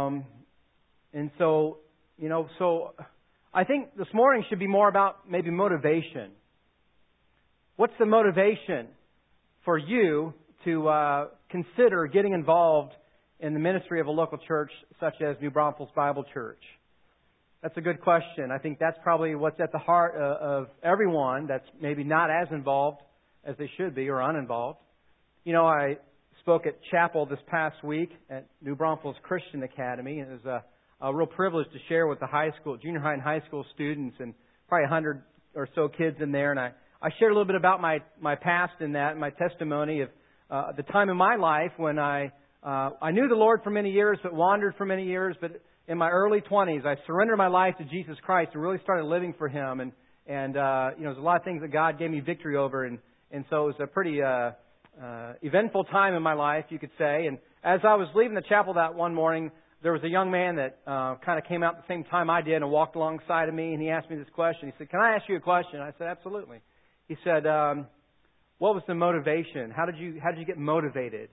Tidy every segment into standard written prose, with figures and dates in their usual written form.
And so, so I think this morning should be more about maybe motivation. What's the motivation for you to consider getting involved in the ministry of a local church such as New Braunfels Bible Church? That's a good question. I think that's probably what's at the heart of everyone that's maybe not as involved as they should be or uninvolved. I spoke at chapel this past week at New Braunfels Christian Academy, and it was a real privilege to share with the junior high and high school students, and probably 100 or so kids in there. And I shared a little bit about my past in that, my testimony of the time in my life when I knew the Lord for many years, but wandered for many years. But in my early 20s, I surrendered my life to Jesus Christ and really started living for Him. And there's a lot of things that God gave me victory over, and so it was a pretty eventful time in my life, you could say. And as I was leaving the chapel that one morning, there was a young man that kind of came out at the same time I did and walked alongside of me, and he asked me this question. He said, "Can I ask you a question?" I said, "Absolutely." He said, "What was the motivation? How did you get motivated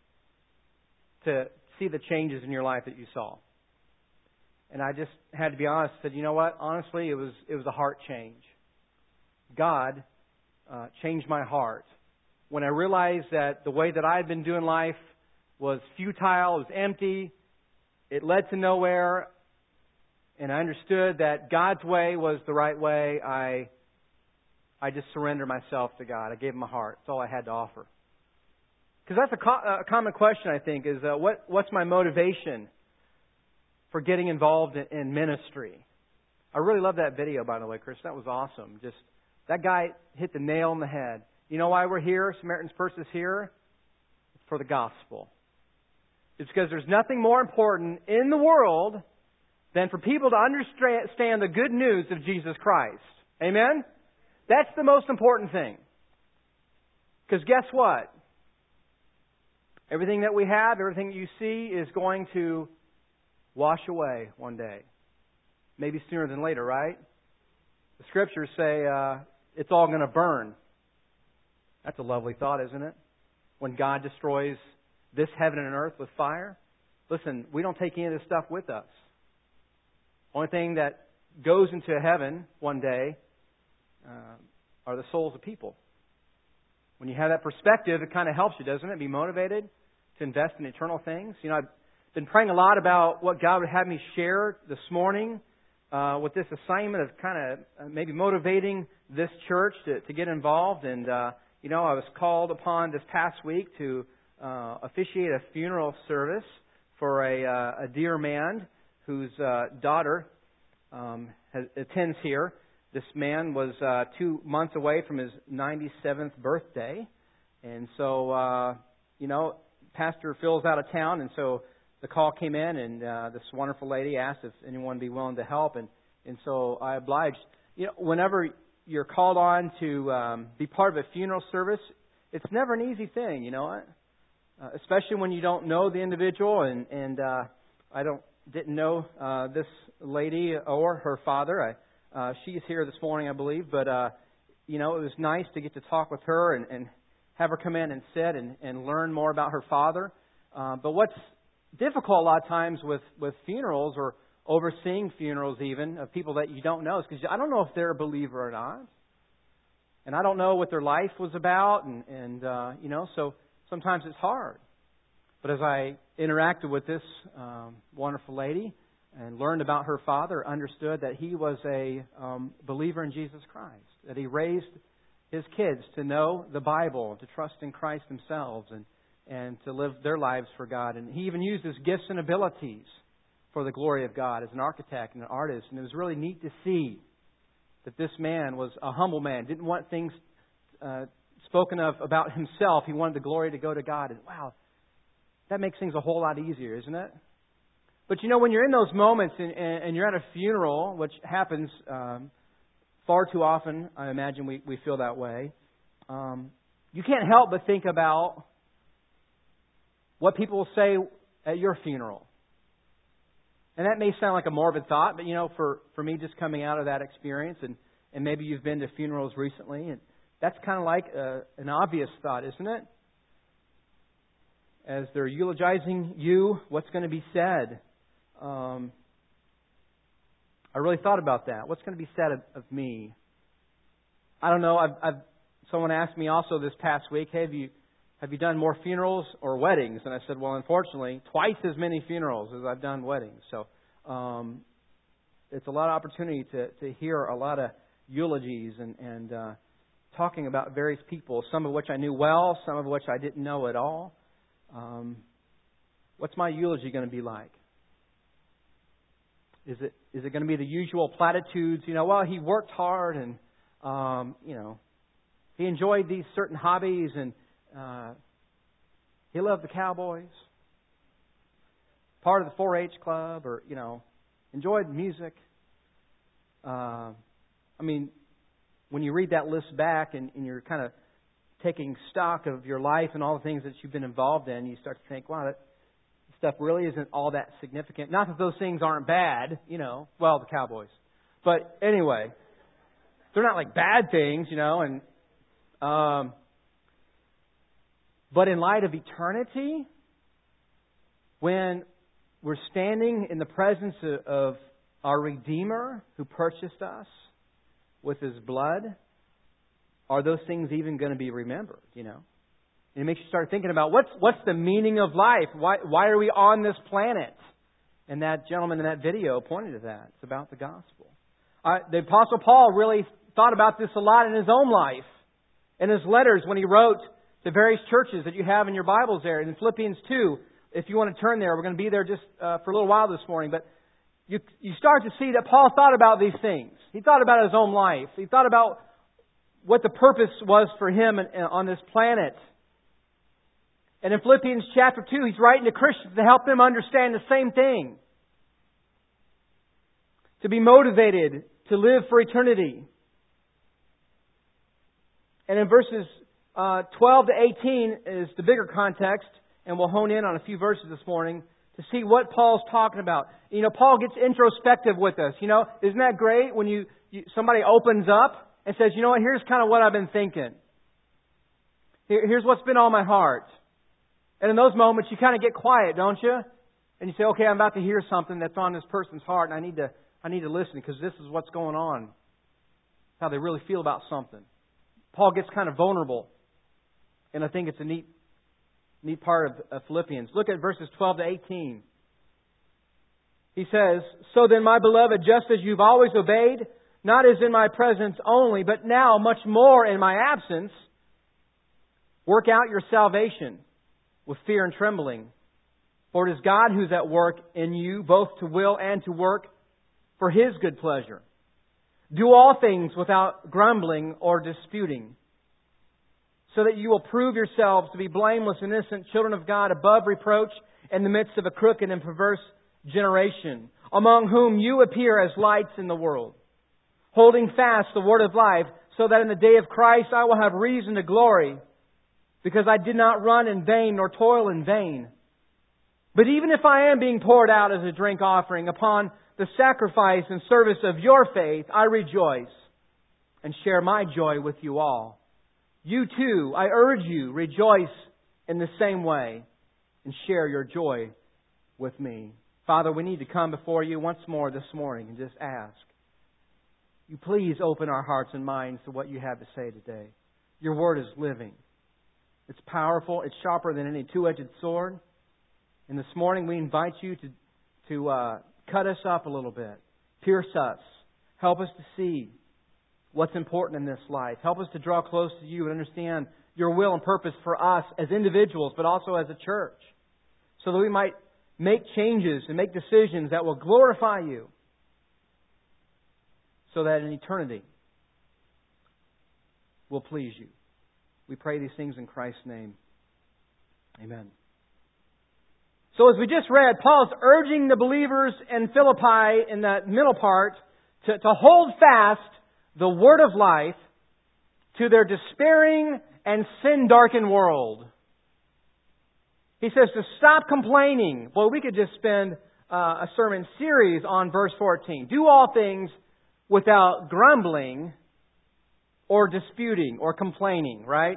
to see the changes in your life that you saw?" And I just had to be honest. I said, "You know what? Honestly, it was a heart change. God changed my heart when I realized that the way that I had been doing life was futile, it was empty, it led to nowhere, and I understood that God's way was the right way. I just surrendered myself to God. I gave Him my heart. That's all I had to offer." Because that's a common question, I think, is what's my motivation for getting involved in ministry? I really love that video, by the way, Chris. That was awesome. Just that guy hit the nail on the head. You know why we're here? Samaritan's Purse is here. It's for the gospel. It's because there's nothing more important in the world than for people to understand the good news of Jesus Christ. Amen? That's the most important thing. Because guess what? Everything that we have, everything that you see is going to wash away one day. Maybe sooner than later, right? The Scriptures say it's all going to burn. That's a lovely thought, isn't it? When God destroys this heaven and earth with fire. Listen, we don't take any of this stuff with us. Only thing that goes into heaven one day are the souls of people. When you have that perspective, it kind of helps you, doesn't it? Be motivated to invest in eternal things. I've been praying a lot about what God would have me share this morning with this assignment of kind of maybe motivating this church to get involved. And, I was called upon this past week to officiate a funeral service for a dear man whose daughter attends here. This man was 2 months away from his 97th birthday. And so, Pastor Phil's out of town, and so the call came in, and this wonderful lady asked if anyone would be willing to help, and so I obliged. Whenever you're called on to be part of a funeral service, it's never an easy thing, especially when you don't know the individual, and I didn't know this lady or her father. She's here this morning, I believe, but it was nice to get to talk with her and have her come in and sit and learn more about her father. But what's difficult a lot of times with funerals or overseeing funerals even of people that you don't know is because I don't know if they're a believer or not. And I don't know what their life was about. And so sometimes it's hard. But as I interacted with this wonderful lady and learned about her father, understood that he was a believer in Jesus Christ, that he raised his kids to know the Bible, to trust in Christ themselves, and to live their lives for God. And he even used his gifts and abilities for the glory of God as an architect and an artist. And it was really neat to see that this man was a humble man, didn't want things spoken of about himself. He wanted the glory to go to God. And wow, that makes things a whole lot easier, isn't it? But when you're in those moments and you're at a funeral, which happens far too often, I imagine we feel that way, you can't help but think about what people will say at your funeral. And that may sound like a morbid thought, but for me just coming out of that experience, and maybe you've been to funerals recently, and that's kind of like an obvious thought, isn't it? As they're eulogizing you, what's going to be said? I really thought about that. What's going to be said of me? I don't know. Someone asked me also this past week, hey, have you done more funerals or weddings? And I said, well, unfortunately, twice as many funerals as I've done weddings. So it's a lot of opportunity to hear a lot of eulogies and talking about various people, some of which I knew well, some of which I didn't know at all. What's my eulogy going to be like? Is it going to be the usual platitudes? Well, he worked hard and, he enjoyed these certain hobbies and he loved the Cowboys, part of the 4-H club, or, enjoyed music. When you read that list back and you're kind of taking stock of your life and all the things that you've been involved in, you start to think, wow, that stuff really isn't all that significant. Not that those things aren't bad, well, the Cowboys. But anyway, they're not like bad things, but in light of eternity, when we're standing in the presence of our Redeemer who purchased us with His blood, are those things even going to be remembered, And it makes you start thinking about what's the meaning of life? Why are we on this planet? And that gentleman in that video pointed to that. It's about the gospel. The Apostle Paul really thought about this a lot in his own life. In his letters when he wrote the various churches that you have in your Bibles there. In Philippians 2, if you want to turn there, we're going to be there just for a little while this morning. But you start to see that Paul thought about these things. He thought about his own life. He thought about what the purpose was for him on this planet. And in Philippians chapter 2, he's writing to Christians to help them understand the same thing. To be motivated to live for eternity. And in verses 12 to 18 is the bigger context, and we'll hone in on a few verses this morning to see what Paul's talking about. Paul gets introspective with us. Isn't that great when somebody opens up and says, what, here's kind of what I've been thinking. Here's what's been on my heart. And in those moments, you kind of get quiet, don't you? And you say, okay, I'm about to hear something that's on this person's heart, and I need to listen because this is what's going on. How they really feel about something. Paul gets kind of vulnerable. And I think it's a neat part of Philippians. Look at verses 12 to 18. He says, so then, my beloved, just as you've always obeyed, not as in my presence only, but now much more in my absence, work out your salvation with fear and trembling. For it is God who's at work in you, both to will and to work for His good pleasure. Do all things without grumbling or disputing, so that you will prove yourselves to be blameless and innocent children of God, above reproach in the midst of a crooked and perverse generation, among whom you appear as lights in the world, holding fast the word of life, so that in the day of Christ I will have reason to glory, because I did not run in vain nor toil in vain. But even if I am being poured out as a drink offering upon the sacrifice and service of your faith, I rejoice and share my joy with you all. You too, I urge you, rejoice in the same way and share your joy with me. Father, we need to come before you once more this morning and just ask, you please open our hearts and minds to what you have to say today. Your word is living. It's powerful. It's sharper than any two-edged sword. And this morning we invite you to cut us up a little bit. Pierce us. Help us to see what's important in this life. Help us to draw close to you and understand your will and purpose for us as individuals, but also as a church. So that we might make changes and make decisions that will glorify you. So that in eternity will please you. We pray these things in Christ's name. Amen. So as we just read, Paul's urging the believers in Philippi in that middle part to hold fast the word of life to their despairing and sin-darkened world. He says to stop complaining. Well, we could just spend a sermon series on verse 14. Do all things without grumbling or disputing or complaining, right?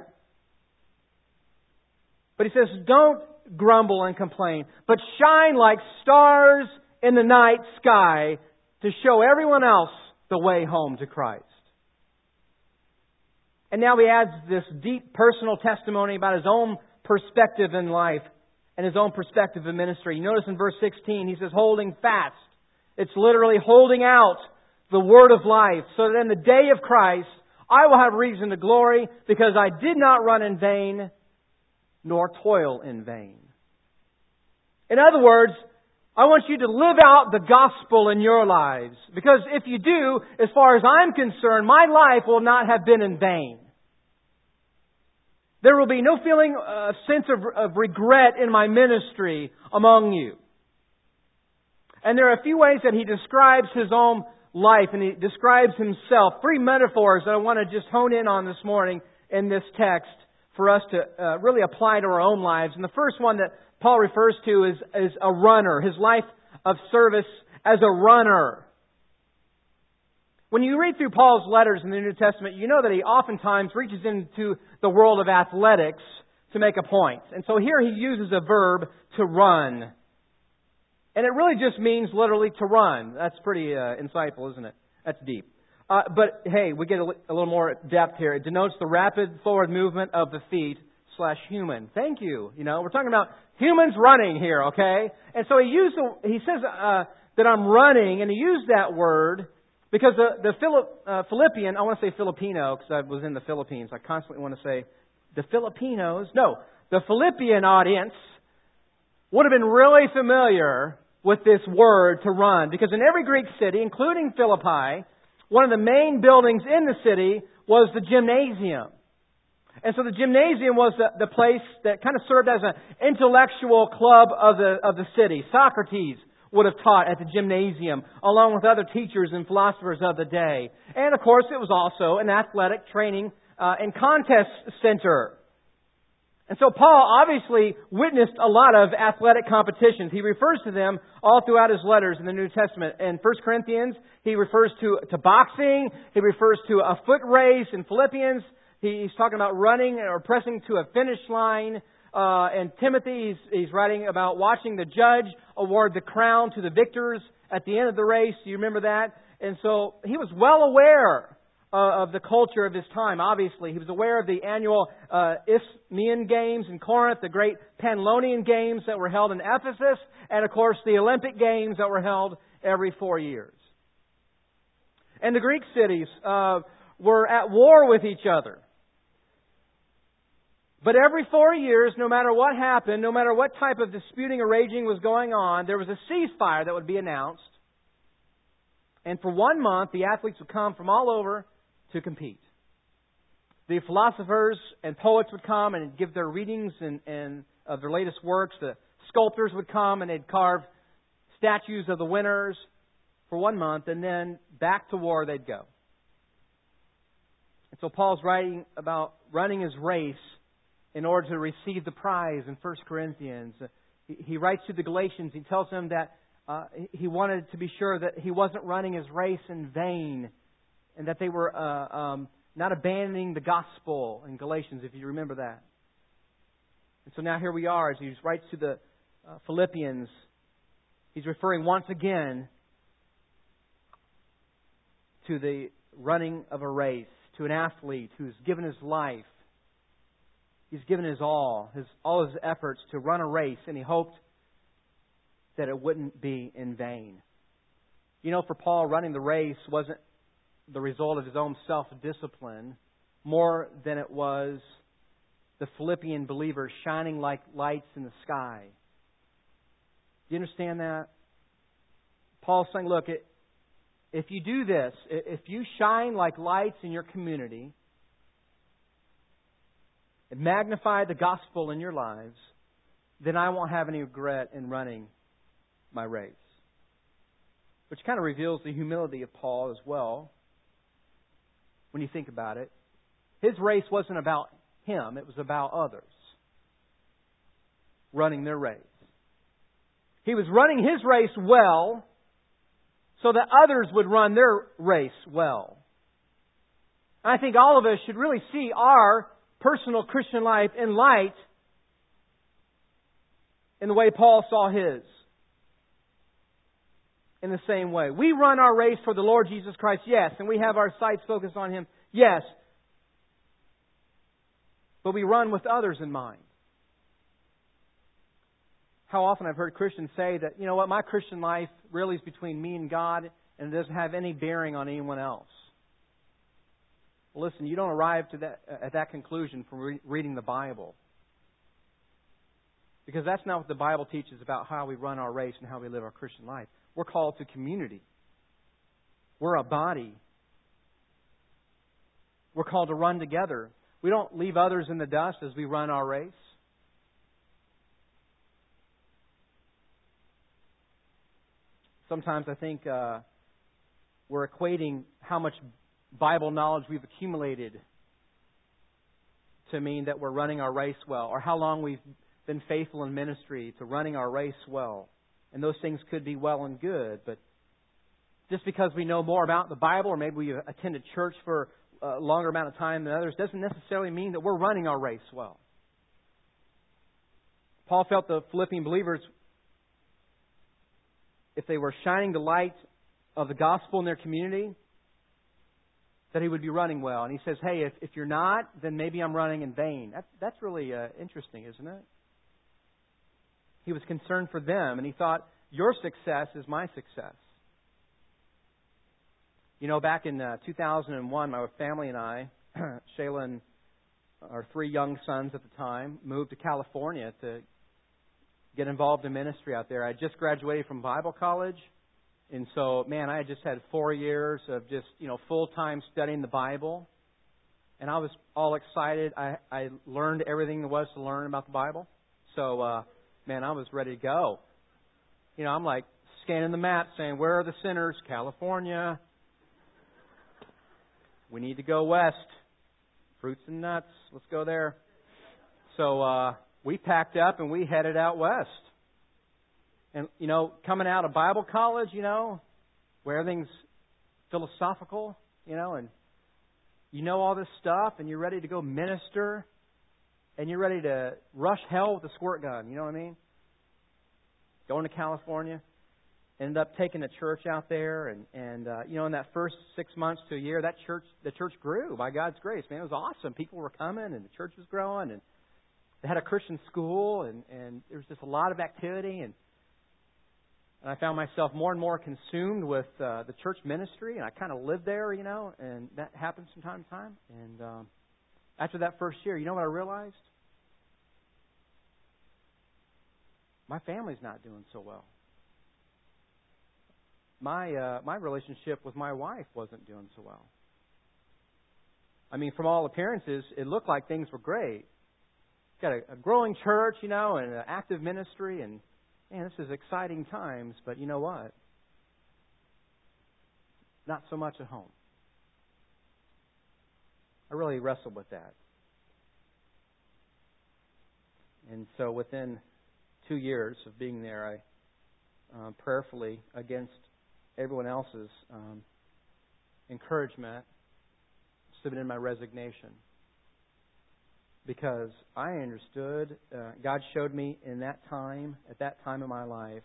But he says, don't grumble and complain, but shine like stars in the night sky to show everyone else the way home to Christ. And now he adds this deep personal testimony about his own perspective in life and his own perspective in ministry. You notice in verse 16, he says, holding fast. It's literally holding out the word of life, so that in the day of Christ, I will have reason to glory, because I did not run in vain, nor toil in vain. In other words, I want you to live out the gospel in your lives. Because if you do, as far as I'm concerned, my life will not have been in vain. There will be no feeling, sense of regret in my ministry among you. And there are a few ways that he describes his own life, and he describes himself. 3 metaphors that I want to just hone in on this morning in this text for us to really apply to our own lives. And the first one that Paul refers to is a runner, his life of service as a runner. When you read through Paul's letters in the New Testament, you know that he oftentimes reaches into the world of athletics to make a point. And so here he uses a verb, to run. And it really just means literally to run. That's pretty insightful, isn't it? That's deep. But hey, we get a little more depth here. It denotes the rapid forward movement of the feet / human. Thank you. You know, we're talking about humans running here, okay? And so he says that I'm running, and he used that word because the Philippian, I want to say Filipino because I was in the Philippines. I constantly want to say the Filipinos. No, the Philippian audience would have been really familiar with this word to run, because in every Greek city, including Philippi, one of the main buildings in the city was the gymnasium. And so the gymnasium was the place that kind of served as an intellectual club of the city. Socrates would have taught at the gymnasium, along with other teachers and philosophers of the day. And of course, it was also an athletic training and contest center. And so Paul obviously witnessed a lot of athletic competitions. He refers to them all throughout his letters in the New Testament. In 1 Corinthians, he refers to boxing. He refers to a foot race. In Philippians, he's talking about running or pressing to a finish line. In Timothy, he's writing about watching the judge award the crown to the victors at the end of the race. Do you remember that? And so he was well aware of the culture of his time, obviously. He was aware of the annual Isthmian Games in Corinth, the great Panlonian Games that were held in Ephesus, and of course the Olympic Games that were held every 4 years. And the Greek cities were at war with each other. But every 4 years, no matter what happened, no matter what type of disputing or raging was going on, there was a ceasefire that would be announced. And for 1 month, the athletes would come from all over to compete. The philosophers and poets would come and give their readings and of their latest works. The sculptors would come and they'd carve statues of the winners for 1 month, and then back to war they'd go. And so Paul's writing about running his race in order to receive the prize in 1 Corinthians. He writes to the Galatians. He tells them that he wanted to be sure that he wasn't running his race in vain, and that they were not abandoning the gospel in Galatians, if you remember that. And so now here we are, as he writes to the Philippians, he's referring once again to the running of a race, to an athlete who's given his life. He's given his all his efforts to run a race, and he hoped that it wouldn't be in vain. You know, for Paul, running the race wasn't the result of his own self-discipline more than it was the Philippian believers shining like lights in the sky. Do you understand that? Paul's saying, look, if you do this, if you shine like lights in your community and magnify the gospel in your lives, then I won't have any regret in running my race. Which kind of reveals the humility of Paul as well, when you think about it. His race wasn't about him, it was about others running their race. He was running his race well so that others would run their race well. I think all of us should really see our personal Christian life in light in the way Paul saw his. in the same way. We run our race for the Lord Jesus Christ, yes, and we have our sights focused on Him, yes. But we run with others in mind. How often I've heard Christians say that, you know what, my Christian life really is between me and God, and it doesn't have any bearing on anyone else. Well, listen, you don't arrive at that conclusion from reading the Bible. Because that's not what the Bible teaches about how we run our race and how we live our Christian life. We're called to community. We're a body. We're called to run together. We don't leave others in the dust as we run our race. Sometimes I think we're equating how much Bible knowledge we've accumulated to mean that we're running our race well, or how long we've been faithful in ministry to running our race well. And those things could be well and good, but just because we know more about the Bible, or maybe we attended church for a longer amount of time than others, doesn't necessarily mean that we're running our race well. Paul felt the Philippian believers, if they were shining the light of the gospel in their community, that he would be running well. And he says, hey, if you're not, then maybe I'm running in vain. That's really interesting, isn't it? He was concerned for them, and he thought, your success is my success. You know, back in 2001, my family and I, Shayla and our 3 young sons at the time, moved to California to get involved in ministry out there. I just graduated from Bible college, and so, man, I had just had 4 years of just, full-time studying the Bible, and I was all excited. I learned everything there was to learn about the Bible, so man, I was ready to go. I'm like scanning the map saying, where are the sinners? California. We need to go west. Fruits and nuts. Let's go there. So we packed up and we headed out west. And, coming out of Bible college, where everything's philosophical, and all this stuff, and you're ready to go minister. And you're ready to rush hell with a squirt gun. You know what I mean? Going to California. Ended up taking a church out there. And in that first 6 months to a year, the church grew by God's grace. Man, it was awesome. People were coming and the church was growing. And they had a Christian school. And there was just a lot of activity. And I found myself more and more consumed with the church ministry. And I kind of lived there, and that happens from time to time. And after that first year, you know what I realized? My family's not doing so well. My relationship with my wife wasn't doing so well. I mean, from all appearances, it looked like things were great. Got a growing church, and an active ministry, and man, this is exciting times. But you know what? Not so much at home. I really wrestled with that. And so within 2 years of being there, I prayerfully, against everyone else's encouragement, submitted my resignation. Because I understood, God showed me at that time in my life,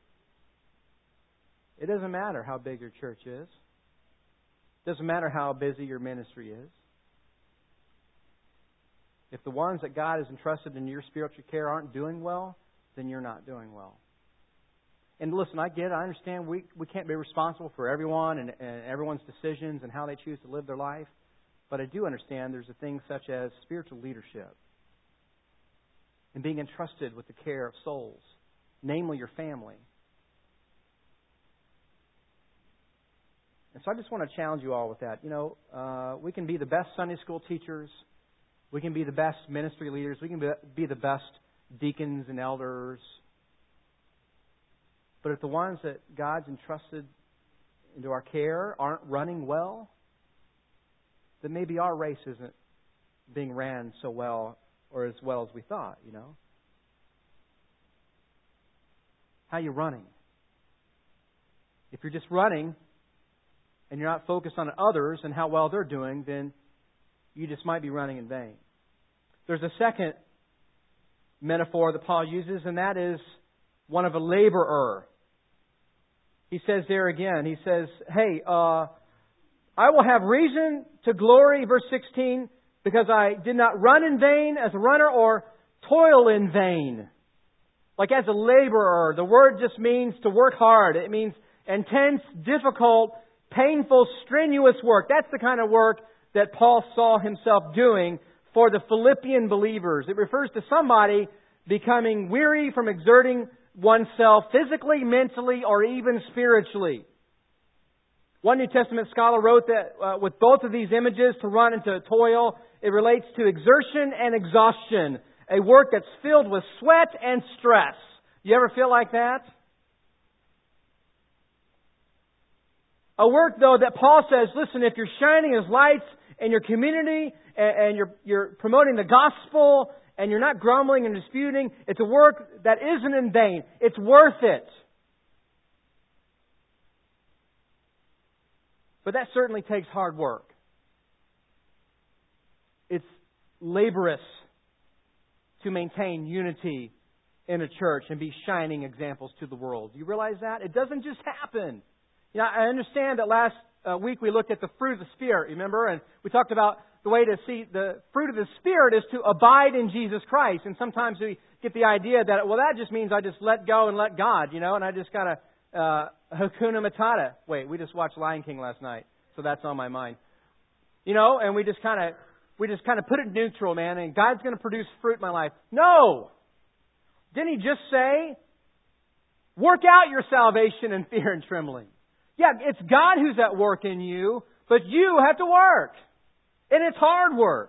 it doesn't matter how big your church is. It doesn't matter how busy your ministry is. If the ones that God has entrusted in your spiritual care aren't doing well, then you're not doing well. And listen, I get it. I understand we can't be responsible for everyone and everyone's decisions and how they choose to live their life. But I do understand there's a thing such as spiritual leadership and being entrusted with the care of souls, namely your family. And so I just want to challenge you all with that. We can be the best Sunday school teachers. We can be the best ministry leaders. We can be the best deacons and elders. But if the ones that God's entrusted into our care aren't running well, then maybe our race isn't being ran so well or as well as we thought, How are you running? If you're just running and you're not focused on others and how well they're doing, then you just might be running in vain. There's a second metaphor that Paul uses, and that is one of a laborer. he says there again, he says, hey, I will have reason to glory, verse 16, because I did not run in vain as a runner or toil in vain. Like as a laborer, the word just means to work hard. It means intense, difficult, painful, strenuous work. That's the kind of work that Paul saw himself doing for the Philippian believers. It refers to somebody becoming weary from exerting oneself physically, mentally, or even spiritually. One New Testament scholar wrote that with both of these images, to run and to toil, it relates to exertion and exhaustion, a work that's filled with sweat and stress. You ever feel like that? A work, though, that Paul says, listen, if you're shining as lights in your community and you're promoting the gospel and you're not grumbling and disputing, it's a work that isn't in vain. It's worth it. But that certainly takes hard work. It's laborious to maintain unity in a church and be shining examples to the world. Do you realize that? It doesn't just happen. You know, I understand that last week we looked at the fruit of the Spirit, remember? And we talked about the way to see the fruit of the Spirit is to abide in Jesus Christ. And sometimes we get the idea that, well, that just means I just let go and let God, you know, and I just kind of Hakuna Matata. Wait, we just watched Lion King last night, so that's on my mind. You know, and we just kind of put it neutral, man, and God's going to produce fruit in my life. No! Didn't He just say, work out your salvation in fear and trembling? Yeah, it's God who's at work in you, but you have to work. And it's hard work.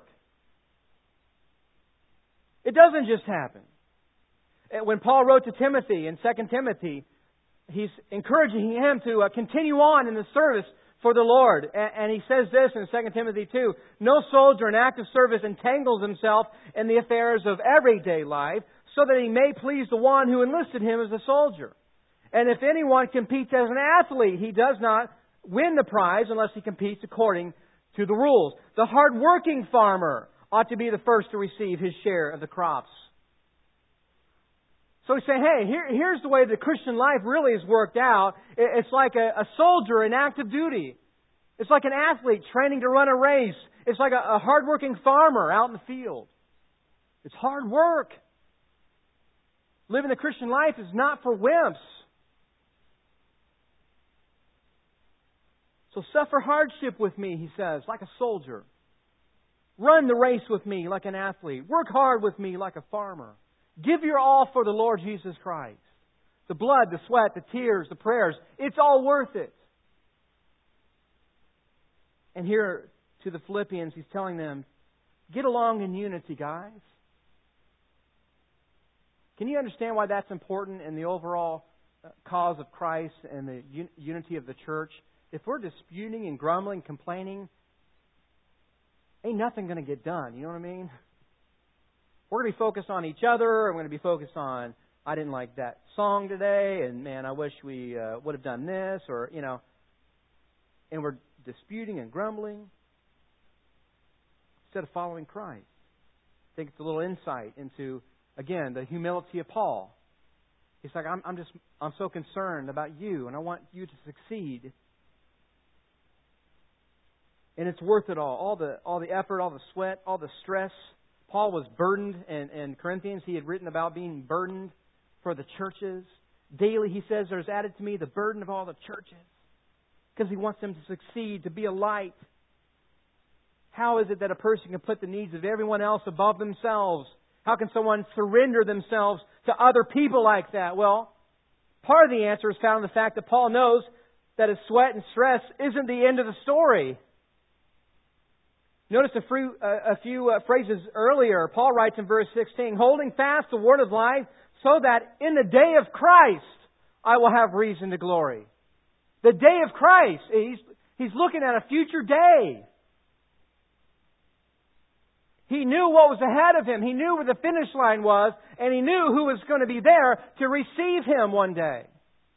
It doesn't just happen. When Paul wrote to Timothy in 2 Timothy, he's encouraging him to continue on in the service for the Lord. And he says this in 2 Timothy 2, no soldier in active service entangles himself in the affairs of everyday life, so that he may please the one who enlisted him as a soldier. And if anyone competes as an athlete, he does not win the prize unless he competes according to the rules. The hard-working farmer ought to be the first to receive his share of the crops. So he's saying, hey, here's the way the Christian life really is worked out. It's like a soldier in active duty. It's like an athlete training to run a race. It's like a hard-working farmer out in the field. It's hard work. Living the Christian life is not for wimps. So suffer hardship with me, he says, like a soldier. Run the race with me like an athlete. Work hard with me like a farmer. Give your all for the Lord Jesus Christ. The blood, the sweat, the tears, the prayers, it's all worth it. And here to the Philippians, he's telling them, get along in unity, guys. Can you understand why that's important in the overall cause of Christ and the unity of the church? If we're disputing and grumbling, complaining, ain't nothing going to get done. You know what I mean? We're going to be focused on each other. We're going to be focused on, I didn't like that song today, and man, I wish we would have done this, or, you know. And we're disputing and grumbling instead of following Christ. I think it's a little insight into, again, the humility of Paul. He's like, I'm so concerned about you, and I want you to succeed. And it's worth it all. All the effort, all the sweat, all the stress. Paul was burdened in Corinthians. He had written about being burdened for the churches. Daily, he says, there's added to me the burden of all the churches. Because he wants them to succeed, to be a light. How is it that a person can put the needs of everyone else above themselves? How can someone surrender themselves to other people like that? Well, part of the answer is found in the fact that Paul knows that his sweat and stress isn't the end of the story. Notice a few phrases earlier. Paul writes in verse 16, holding fast the word of life, so that in the day of Christ I will have reason to glory. The day of Christ. He's looking at a future day. He knew what was ahead of him. He knew where the finish line was, and he knew who was going to be there to receive him one day.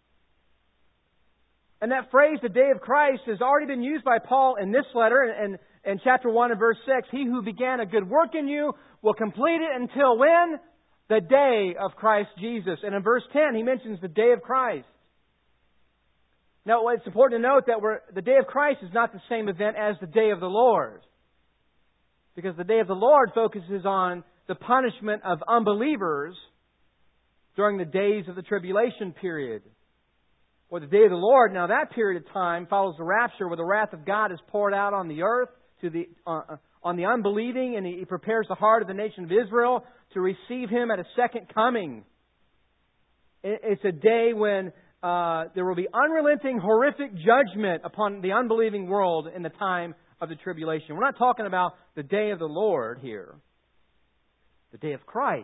And that phrase, the day of Christ, has already been used by Paul in this letter, and in chapter 1 and verse 6, he who began a good work in you will complete it until when? The day of Christ Jesus. And in verse 10, he mentions the day of Christ. Now, it's important to note that the day of Christ is not the same event as the day of the Lord. Because the day of the Lord focuses on the punishment of unbelievers during the days of the tribulation period. Or the day of the Lord, now that period of time follows the rapture, where the wrath of God is poured out on the earth on the unbelieving, and He prepares the heart of the nation of Israel to receive Him at a second coming. It's a day when there will be unrelenting, horrific judgment upon the unbelieving world in the time of the tribulation. We're not talking about the day of the Lord here. The day of Christ.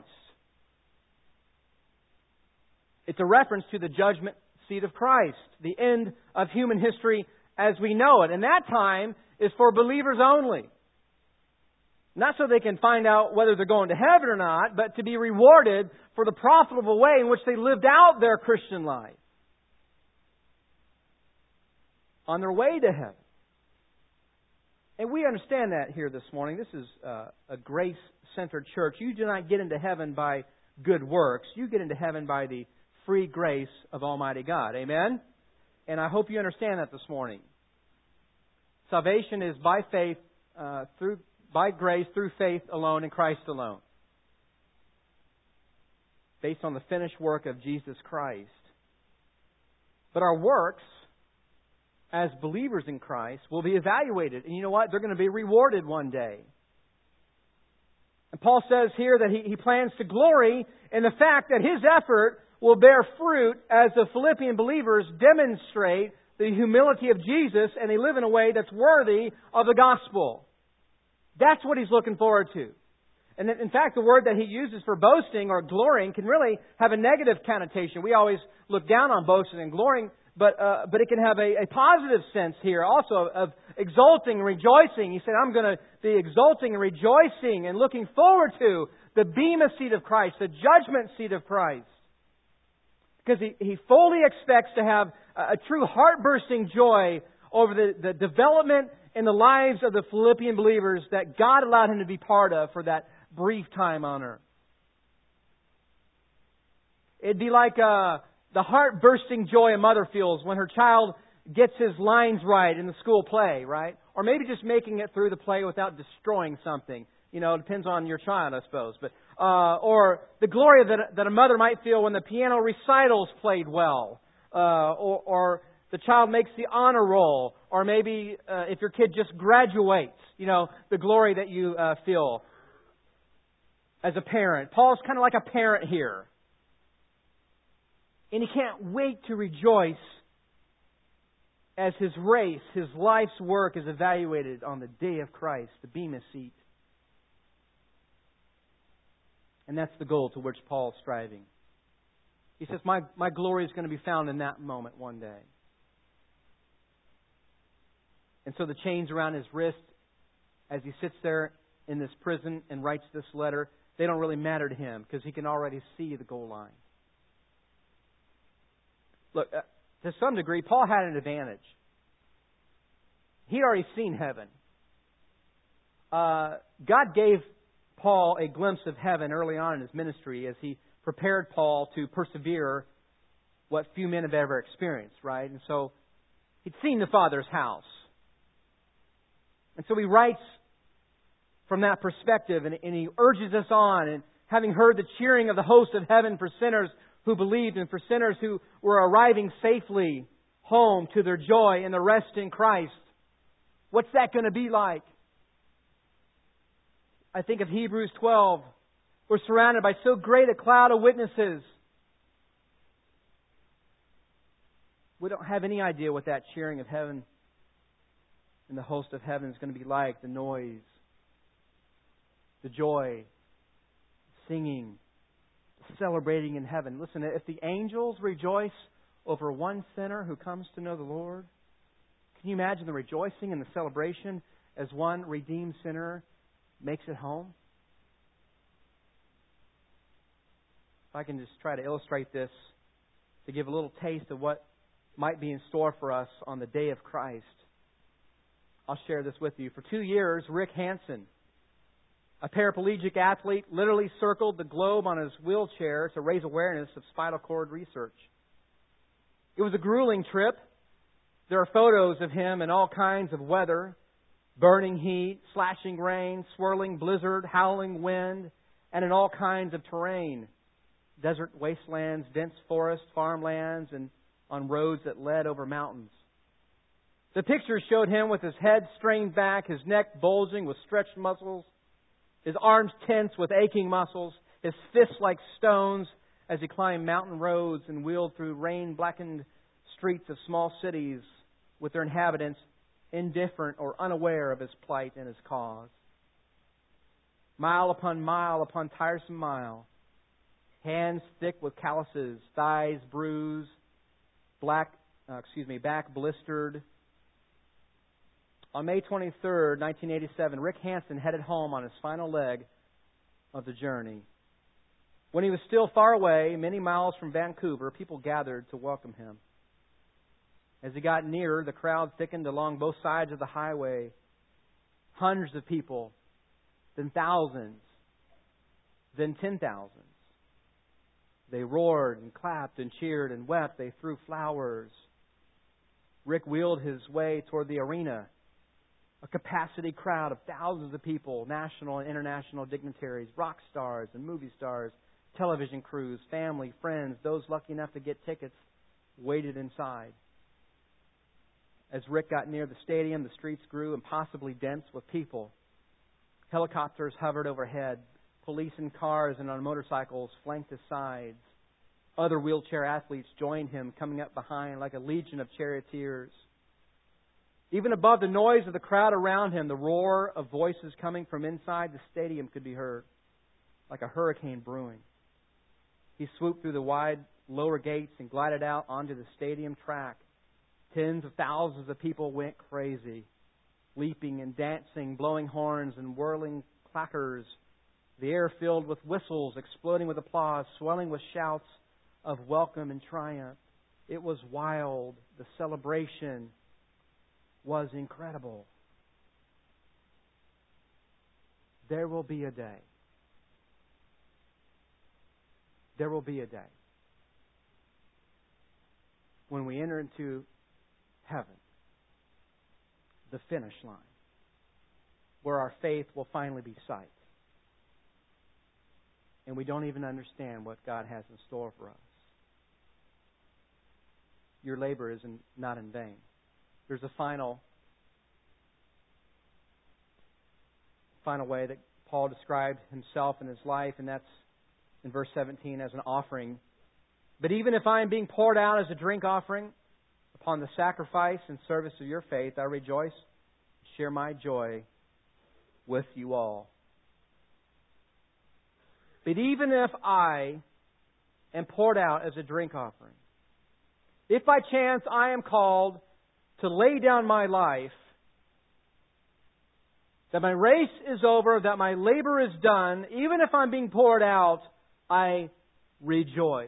It's a reference to the judgment seat of Christ, the end of human history as we know it. And that time is for believers only. Not so they can find out whether they're going to heaven or not, but to be rewarded for the profitable way in which they lived out their Christian life. On their way to heaven. And we understand that here this morning. This is a grace-centered church. You do not get into heaven by good works. You get into heaven by the free grace of Almighty God. Amen? And I hope you understand that this morning. Salvation is by faith, by grace, through faith alone in Christ alone. Based on the finished work of Jesus Christ. But our works, as believers in Christ, will be evaluated. And you know what? They're going to be rewarded one day. And Paul says here that he plans to glory in the fact that his effort will bear fruit as the Philippian believers demonstrate the humility of Jesus and they live in a way that's worthy of the gospel. That's what he's looking forward to. And in fact, the word that he uses for boasting or glorying can really have a negative connotation. We always look down on boasting and glorying, but it can have a positive sense here also of exulting and rejoicing. He said, I'm going to be exulting and rejoicing and looking forward to the bema seat of Christ, the judgment seat of Christ. Because he fully expects to have a true heart-bursting joy over the development in the lives of the Philippian believers that God allowed him to be part of for that brief time on earth. It'd be like the heart-bursting joy a mother feels when her child gets his lines right in the school play, right? Or maybe just making it through the play without destroying something. You know, it depends on your child, I suppose. But or the glory that a mother might feel when the piano recitals played well. Or the child makes the honor roll. Or maybe if your kid just graduates, you know, the glory that you feel as a parent. Paul's kind of like a parent here. And he can't wait to rejoice as his race, his life's work is evaluated on the day of Christ, the bema seat. And that's the goal to which Paul's striving. He says, my glory is going to be found in that moment one day. And so the chains around his wrist, as he sits there in this prison and writes this letter, they don't really matter to him because he can already see the goal line. Look, to some degree, Paul had an advantage. He'd already seen heaven. God gave Paul a glimpse of heaven early on in his ministry as he prepared Paul to persevere what few men have ever experienced, right? And so he'd seen the Father's house. And so he writes from that perspective, and he urges us on, and having heard the cheering of the host of heaven for sinners who believed and for sinners who were arriving safely home to their joy and their rest in Christ. What's that going to be like? I think of Hebrews 12. We're surrounded by so great a cloud of witnesses. We don't have any idea what that cheering of heaven and the host of heaven is going to be like. The noise, the joy, singing, celebrating in heaven. Listen, if the angels rejoice over one sinner who comes to know the Lord, can you imagine the rejoicing and the celebration as one redeemed sinner makes it home? If I can just try to illustrate this to give a little taste of what might be in store for us on the day of Christ, I'll share this with you. For 2 years, Rick Hansen, a paraplegic athlete, literally circled the globe on his wheelchair to raise awareness of spinal cord research. It was a grueling trip. There are photos of him in all kinds of weather, burning heat, slashing rain, swirling blizzard, howling wind, and in all kinds of terrain. Desert wastelands, dense forests, farmlands, and on roads that led over mountains. The pictures showed him with his head strained back, his neck bulging with stretched muscles, his arms tense with aching muscles, his fists like stones as he climbed mountain roads and wheeled through rain-blackened streets of small cities with their inhabitants indifferent or unaware of his plight and his cause. Mile upon tiresome mile, hands thick with calluses, thighs bruised, back blistered. On May 23rd, 1987, Rick Hansen headed home on his final leg of the journey. When he was still far away, many miles from Vancouver, people gathered to welcome him. As he got nearer, the crowd thickened along both sides of the highway. Hundreds of people, then thousands, then 10,000s. They roared and clapped and cheered and wept. They threw flowers. Rick wheeled his way toward the arena. A capacity crowd of thousands of people, national and international dignitaries, rock stars and movie stars, television crews, family, friends, those lucky enough to get tickets, waited inside. As Rick got near the stadium, the streets grew impossibly dense with people. Helicopters hovered overhead. Police in cars and on motorcycles flanked his sides. Other wheelchair athletes joined him, coming up behind like a legion of charioteers. Even above the noise of the crowd around him, the roar of voices coming from inside the stadium could be heard, like a hurricane brewing. He swooped through the wide lower gates and glided out onto the stadium track. Tens of thousands of people went crazy, leaping and dancing, blowing horns and whirling clackers. The air filled with whistles, exploding with applause, swelling with shouts of welcome and triumph. It was wild. The celebration was incredible. There will be a day. There will be a day when we enter into heaven, the finish line, where our faith will finally be sight. And we don't even understand what God has in store for us. Your labor is not in vain. There's a final way that Paul described himself and his life, and that's in verse 17 as an offering. But even if I am being poured out as a drink offering upon the sacrifice and service of your faith, I rejoice and share my joy with you all. But even if I am poured out as a drink offering, if by chance I am called to lay down my life, that my race is over, that my labor is done, even if I'm being poured out, I rejoice.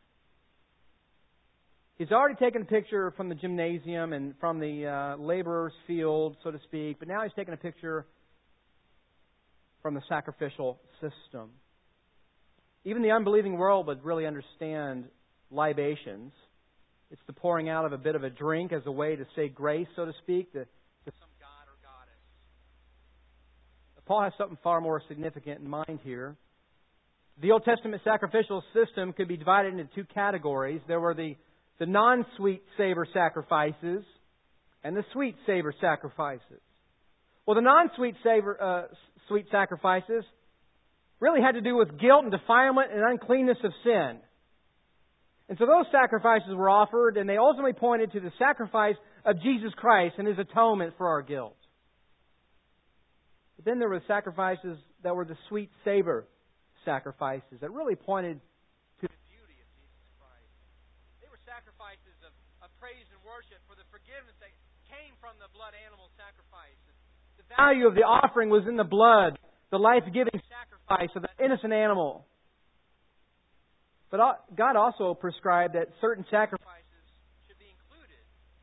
He's already taken a picture from the gymnasium and from the laborer's field, so to speak, but now he's taken a picture from the sacrificial system. Even the unbelieving world would really understand libations. It's the pouring out of a bit of a drink as a way to say grace, so to speak, to some god or goddess. Paul has something far more significant in mind here. The Old Testament sacrificial system could be divided into two categories. There were the non-sweet savor sacrifices and the sweet savor sacrifices. Well, the non-sweet sweet sacrifices really had to do with guilt and defilement and uncleanness of sin. And so those sacrifices were offered, and they ultimately pointed to the sacrifice of Jesus Christ and His atonement for our guilt. But then there were sacrifices that were the sweet savor sacrifices that really pointed to the beauty of Jesus Christ. They were sacrifices of praise and worship for the forgiveness that came from the blood animal sacrifice. The value of the offering was in the blood, the life-giving sacrifice of the innocent animal. But God also prescribed that certain sacrifices should be included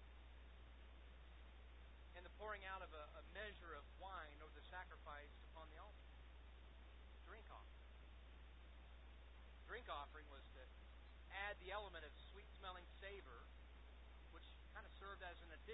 in the pouring out of a measure of wine over the sacrifice upon the altar. Drink offering. Drink offering was to add the element of sweet-smelling savor, which kind of served as an addition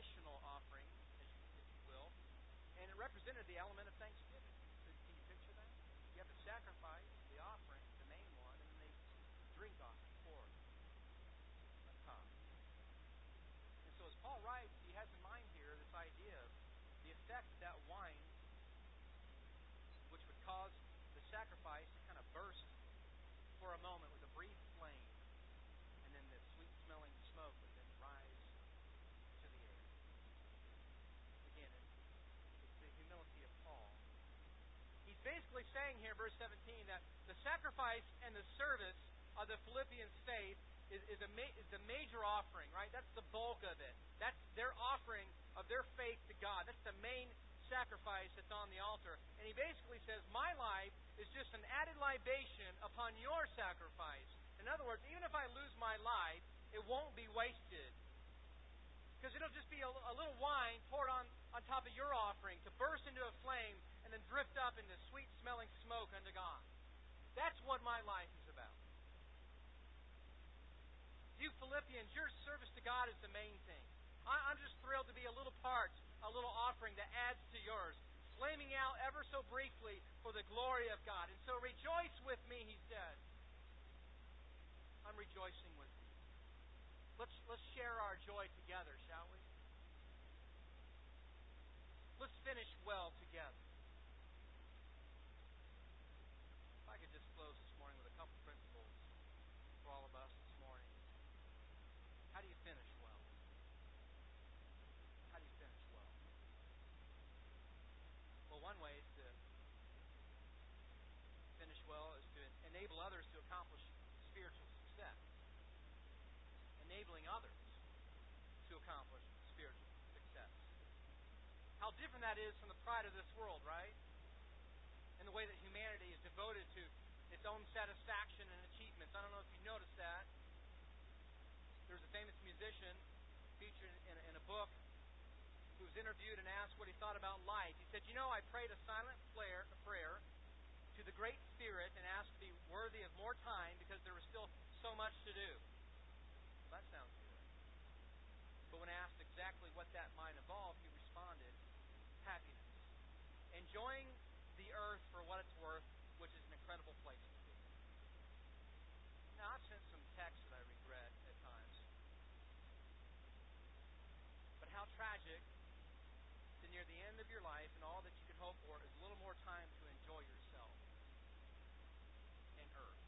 represented the element of thanksgiving. So can you picture that? You have the sacrifice, the offering, the main one, and then they drink off it, pour it, a cup. And so as Paul writes, he has in mind here this idea of the effect that wine, which would cause the sacrifice to kind of burst for a moment with a brief flame, and then the sweet-smelling smoke would then rise to the air. Again, it's the humility of Paul. He's basically saying here, verse 17, that the sacrifice and the service of the Philippians' faith is the major offering, right? That's the bulk of it. That's their offering of their faith to God. That's the main sacrifice that's on the altar. And he basically says, my life is just an added libation upon your sacrifice. In other words, even if I lose my life, it won't be wasted. Because it'll just be a little wine poured on top of your offering to burst into a flame and then drift up into sweet-smelling smoke unto God. That's what my life is about. You Philippians, your service to God is the main thing. I'm just thrilled to be a little part, a little offering that adds to yours, flaming out ever so briefly for the glory of God. And so rejoice with me, he said. I'm rejoicing with you. Let's share our joy together, shall we? Let's finish well together. If I could just close this morning with a couple principles for all of us this morning. How do you finish well? How do you finish well? Well, one way is to finish well is to enable others to accomplish spiritual success. Enabling others to accomplish spiritual success. How different that is from the pride of this world, right? And the way that humanity is devoted to its own satisfaction and achievements. I don't know if you noticed that. There's a famous musician featured in a book who was interviewed and asked what he thought about life. He said, I prayed a silent prayer to the Great Spirit and asked to be worthy of more time because there was still so much to do. Well, that sounds good. But when asked exactly what that might involve, he responded, happiness. Enjoying the earth for what it's worth, which is an incredible place to be. Now, I've sent some texts that I regret at times. But how tragic to near the end of your life and all that you could hope for is a little more time to enjoy yourself and earth.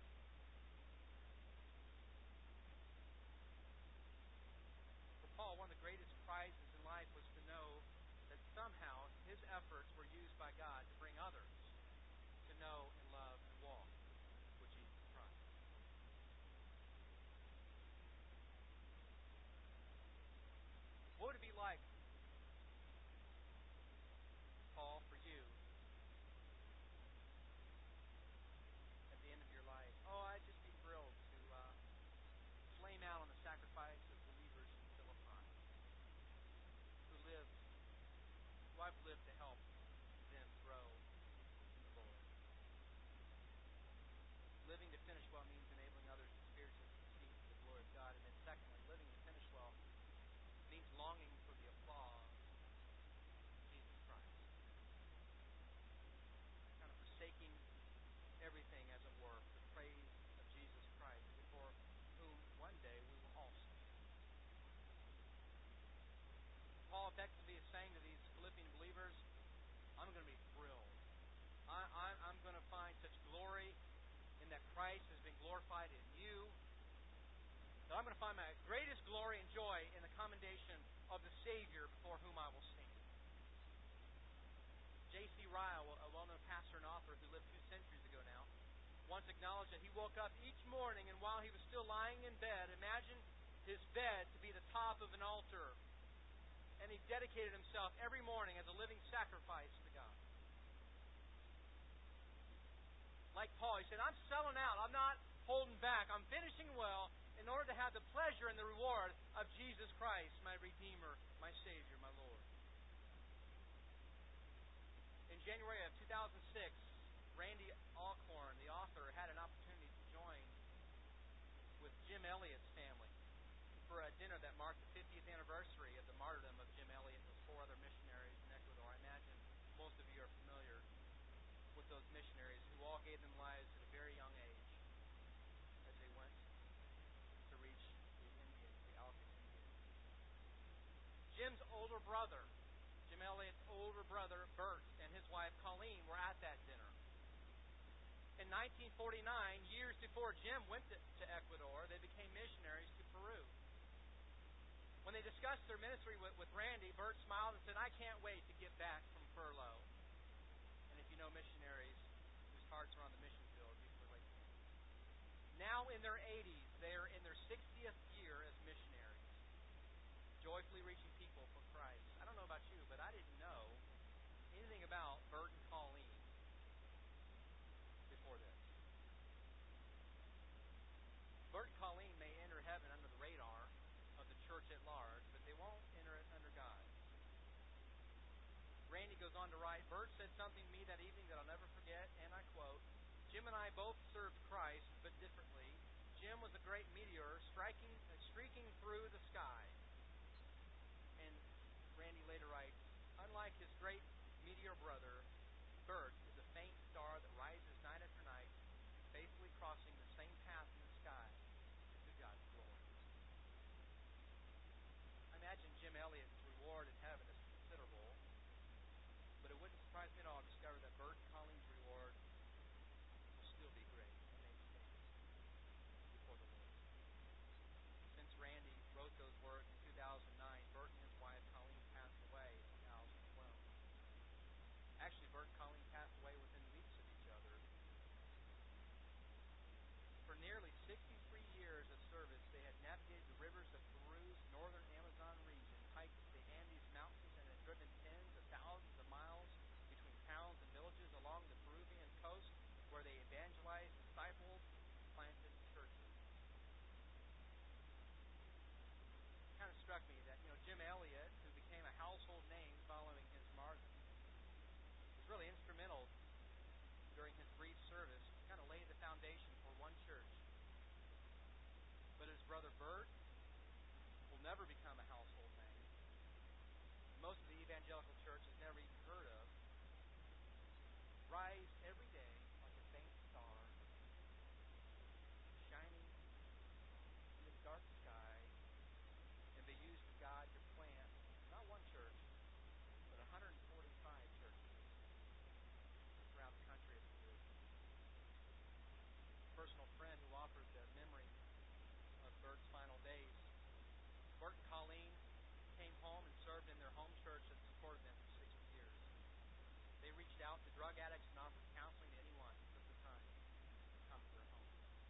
For Paul, one of the greatest prizes in life was to know that somehow his efforts were used by God to bring others to know and love and walk with Jesus Christ. What would it be like, Paul, for you at the end of your life? Oh, I'd just be thrilled to flame out on the sacrifice of believers in Philippi who I've lived to help them grow in the Lord. Living to finish well means enabling others to spiritually succeed for the glory of God. And then secondly, living to finish well means longing for the applause of Jesus Christ. Kind of forsaking everything, as it were, for the praise of Jesus Christ, before whom one day we will all stand. Paul effectively is saying to these Philippian believers, I'm going to be thrilled. I'm going to find such glory in that Christ has been glorified in you, that I'm going to find my greatest glory and joy in the commendation of the Savior before whom I will stand. J.C. Ryle, a well-known pastor and author who lived 2 centuries ago now, once acknowledged that he woke up each morning and while he was still lying in bed, imagined his bed to be the top of an altar. And he dedicated himself every morning as a living sacrifice to God. Like Paul, he said, I'm selling out. I'm not holding back. I'm finishing well in order to have the pleasure and the reward of Jesus Christ, my Redeemer, my Savior, my Lord. In January of 2006, Randy Alcorn, the author, had an opportunity to join with Jim Elliot's family for a dinner that marked the 50th anniversary of the martyrdom of Jim Elliot and those 4 other missionaries in Ecuador. I imagine most those missionaries who all gave them lives at a very young age as they went to reach the Indians, the Alcott Indians. Jim's older brother, Jim Elliot's older brother, Bert, and his wife, Colleen, were at that dinner. In 1949, years before Jim went to Ecuador, they became missionaries to Peru. When they discussed their ministry with Randy, Bert smiled and said, "I can't wait to get back from furlough." And if you know missionaries whose hearts are on the mission field, you can relate to them. Now in their 80s, they are in their 60th year as missionaries, joyfully reaching people for Christ. I don't know about you, but I didn't know anything about Bert and Colleen before this. Bert and Colleen may enter heaven under the radar of the church at large, but they won't enter it under God. Randy goes on to write, "Bert said something to me that evening that I'll never forget, and I quote, 'Jim and I both served Christ, but differently. Jim was a great meteor streaking through the sky.'" And Randy later writes, "Unlike his great meteor brother, Bert is a faint star that rises night after night, faithfully crossing the same path in the sky to God's glory." I imagine Jim Elliot's reward in heaven is considerable, but it wouldn't surprise me at all to discover that Bert and Colleen's reward will still be great when they stand before the Lord. Since Randy wrote those words in 2009, Bert and his wife Colleen passed away in 2012. Actually, Bert and Colleen passed away within weeks of each other. For nearly 63 years of service, they had navigated the rivers of Peru's northern Amazon region, hiked the Andes Mountains, and had driven tens of thousands of miles between towns and villages along the Peruvian coast, where they evangelized, discipled, and planted churches. It kind of struck me that Jim Elliot, who became a household name following his martyrdom, was really instrumental during his brief service to kind of lay the foundation for one church. But his brother Bert will never become a household name. Most of the evangelical church has never even heard of. Rise every day like a faint star, shining in the dark sky, and be used of God to plant not one church, but 145 churches around the country as we do. A personal friend who offered the memory of Bert's final days. Bert and Colleen came home and served in their home church that supported them for 60 years. They reached out to drug addicts and offered counseling to anyone who took the time to come to their home.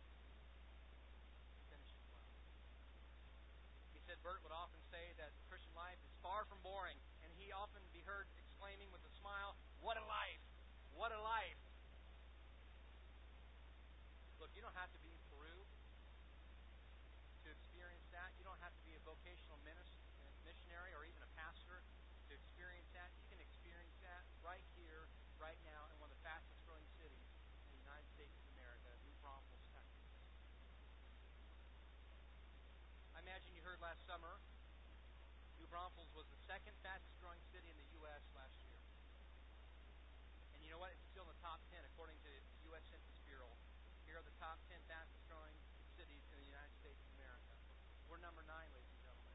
He finished it well. He said Bert would often say that the Christian life is far from boring, and he often be heard exclaiming with a smile, "What a life! What a life!" Look, you don't have to be in Peru to experience that. You don't have to be a vocational missionary or even a pastor to experience that. You can experience that right here, right now, in one of the fastest growing cities in the United States of America, New Braunfels, Texas. I imagine you heard last summer, New Braunfels was the second fastest growing city in the U.S. last year. And you know what? It's still in the top 10 according to the U.S. Census Bureau. Here are the top 10 fastest growing cities in the United States of America. We're number 9, ladies and gentlemen.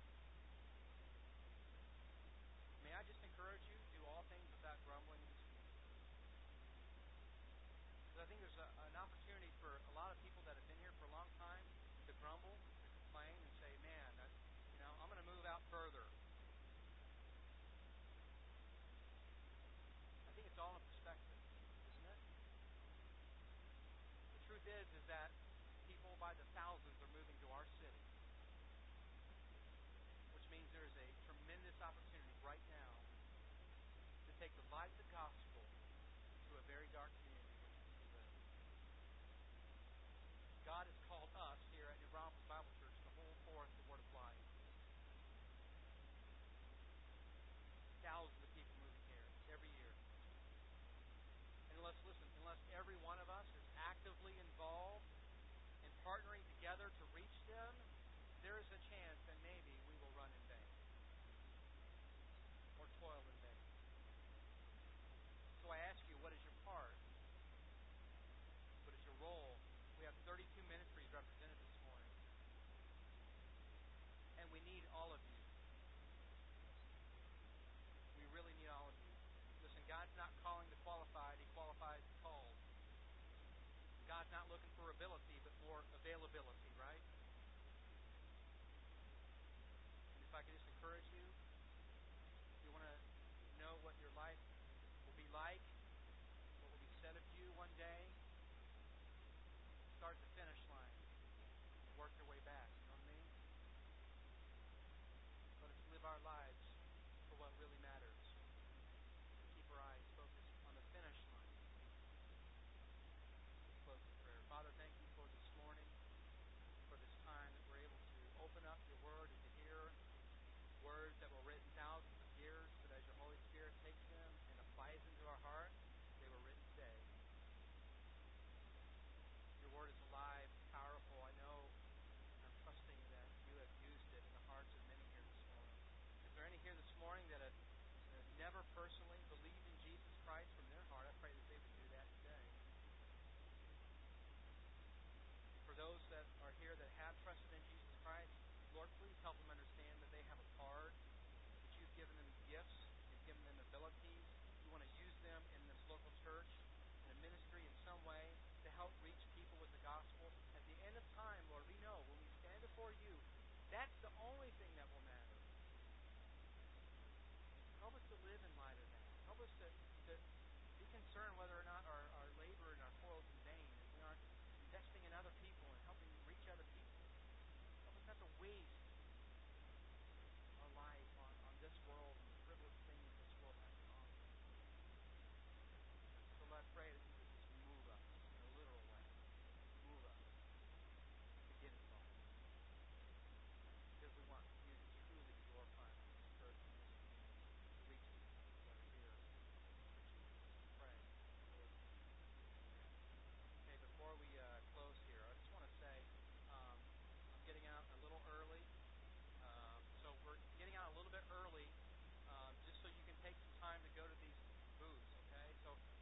May I just encourage you, do all things without grumbling and disputing. Because I think there's an opportunity for a lot of people that have been here for a long time to grumble, to complain, and say, "Man, I'm going to move out further." I think it's all in perspective, isn't it? The truth is that people by the thousands are moving to our city, which means there is a tremendous opportunity right now to take the light of the gospel to a very dark community in which we live. God has called us here at New Braunfels Bible Church to hold forth the word of life. Thousands of people moving here every year. And unless every one of us is actively involved in partnering together to reach them, there is a chance that maybe we will run in vain or toil in vain. So I ask you, what is your part availability, right? And if I could just encourage you, if you want to know what your life will be like, what will be said of you one day, start at the finish line and work your way back. You know what I mean? Let us live our lives for what really matters. Keep our eyes focused on the finish line. Let's close in prayer. Father, thank you for this morning, for this time that we're able to open up your word and to hear words that were written thousands of years, but as your Holy Spirit takes them and applies them to our heart, they were written today. Your word is alive, powerful. I know, I'm trusting that you have used it in the hearts of many here this morning. If there are any here this morning that have never personally believed in Jesus Christ from their heart, I pray that they would do that today. For those that are here that have trusted in Jesus Christ, Lord, please help them understand that they have a part, that you've given them gifts, you've given them abilities. You want to use them in this local church, in a ministry in some way, to help reach people with the gospel. At the end of time, Lord, we know when we stand before you, that's the only thing that will matter. Help us to live in light of that. Help us to be concerned whether or not our labor and our toil is in vain, if we aren't investing in other people and helping reach other people. Help us not to waste